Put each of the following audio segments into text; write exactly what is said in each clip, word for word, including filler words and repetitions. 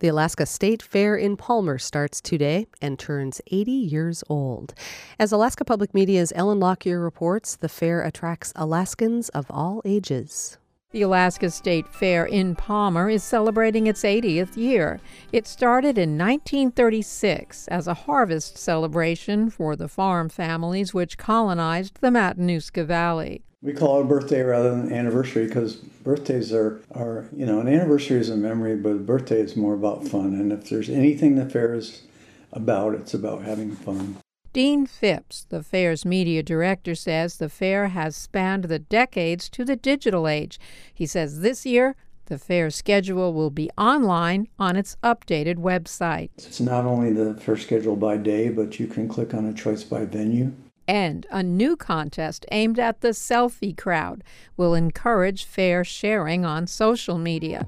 The Alaska State Fair in Palmer starts today and turns eighty years old. As Alaska Public Media's Ellen Lockyer reports, the fair attracts Alaskans of all ages. The Alaska State Fair in Palmer is celebrating its eightieth year. It started in nineteen thirty-six as a harvest celebration for the farm families which colonized the Matanuska Valley. We call it a birthday rather than anniversary because birthdays are, are, you know, an anniversary is a memory, but a birthday is more about fun. And if there's anything the fair is about, it's about having fun. Dean Phipps, the fair's media director, says the fair has spanned the decades to the digital age. He says this year, the fair schedule will be online on its updated website. It's not only the fair schedule by day, but you can click on a choice by venue. And a new contest aimed at the selfie crowd will encourage fair sharing on social media.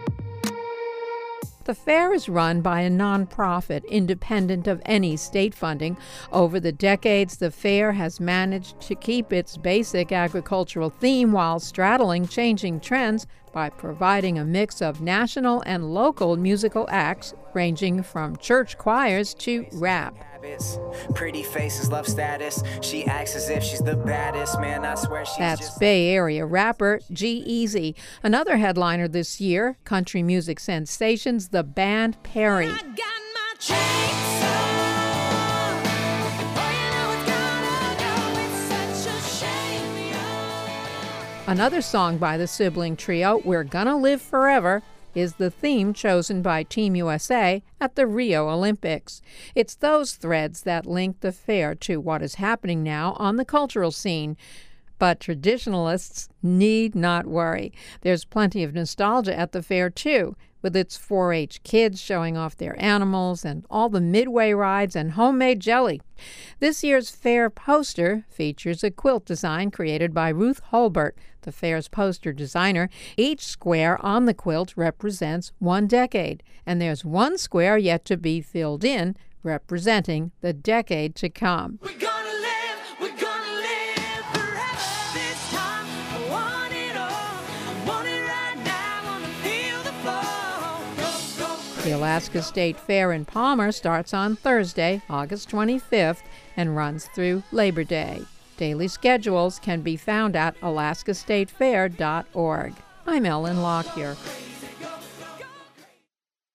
The fair is run by a nonprofit independent of any state funding. Over the decades, the fair has managed to keep its basic agricultural theme while straddling changing trends by providing a mix of national and local musical acts ranging from church choirs to rap. Pretty faces, love status. She acts as if she's the baddest, man. I swear she's That's just... Bay Area rapper G-Eazy. Another headliner this year, country music sensations, the band Perry. I got my chainsaw. Oh, you know it's gotta go. It's such a shame, yeah. Another song by the sibling trio, We're Gonna Live Forever, is the theme chosen by Team U S A at the Rio Olympics. It's those threads that link the fair to what is happening now on the cultural scene. But traditionalists need not worry. There's plenty of nostalgia at the fair, too, with its four H kids showing off their animals and all the midway rides and homemade jelly. This year's fair poster features a quilt design created by Ruth Holbert, the fair's poster designer. Each square on the quilt represents one decade, and there's one square yet to be filled in, representing the decade to come. We're gonna live, we're gonna live forever. This time I want it all. I want it right now. I wanna feel the flow. Go, go, crazy. The Alaska State Fair in Palmer starts on Thursday, August twenty-fifth, and runs through Labor Day. Daily schedules can be found at alaska state fair dot org. I'm Ellen Lockyer.